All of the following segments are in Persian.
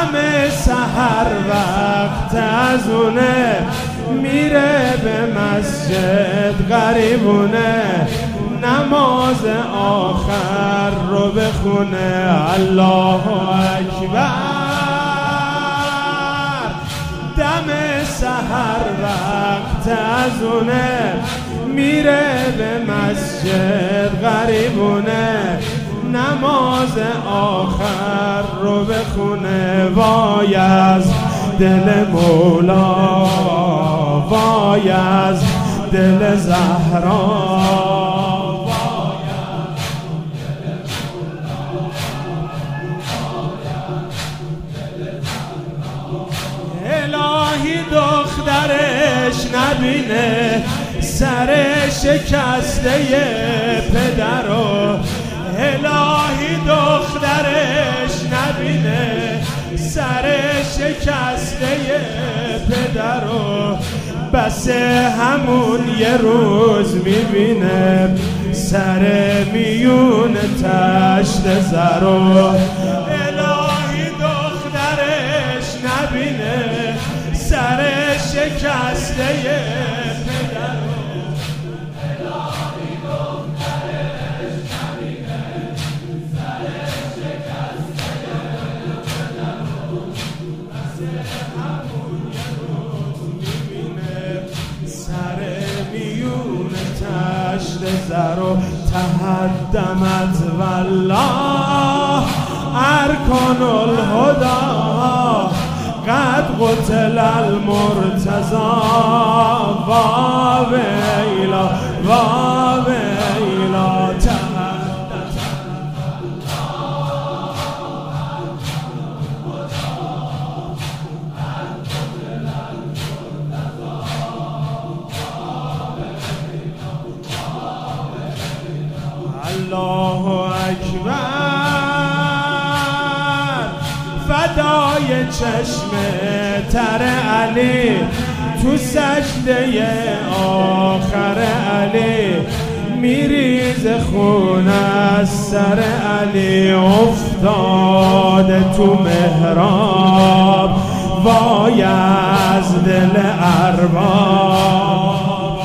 دم سحر وقت از اونه میره به مسجد غریبونه نماز آخر رو بخونه الله اکبر دم سحر وقت از اونه میره به مسجد غریبونه نماز آخر رو بخونه وای از دل مولا وای از دل زهرا الهی دخترش نبینه سر شکسته پدرو الهی دخترش نبینه سر شکسته پدرو بس همون یه روز میبینه سر میون تشت زرو الهی دخترش نبینه سر شکسته پدرو زرو تهدمت والله ارکان الهدى قد قتل المرتضى وویلا وویلا الله اکبر فدای چشم تر علی تو سجده آخر علی میریز خون از سر علی افتاده تو محراب وای از دل ارباب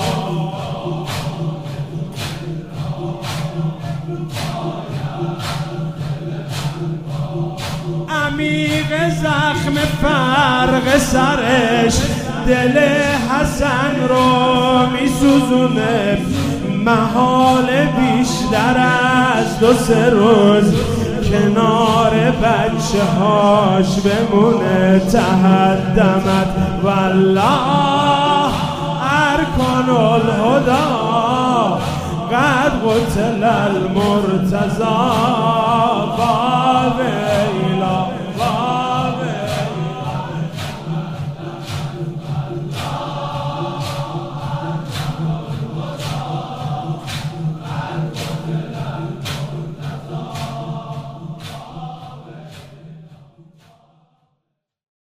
عمیق زخم فرق سرش دل حسن رو میسوزونه محال بیشتر از 2-3 روز کنار بچه هاش بمونه تهدمت والله ارکان الهدى قد قتل المرتضى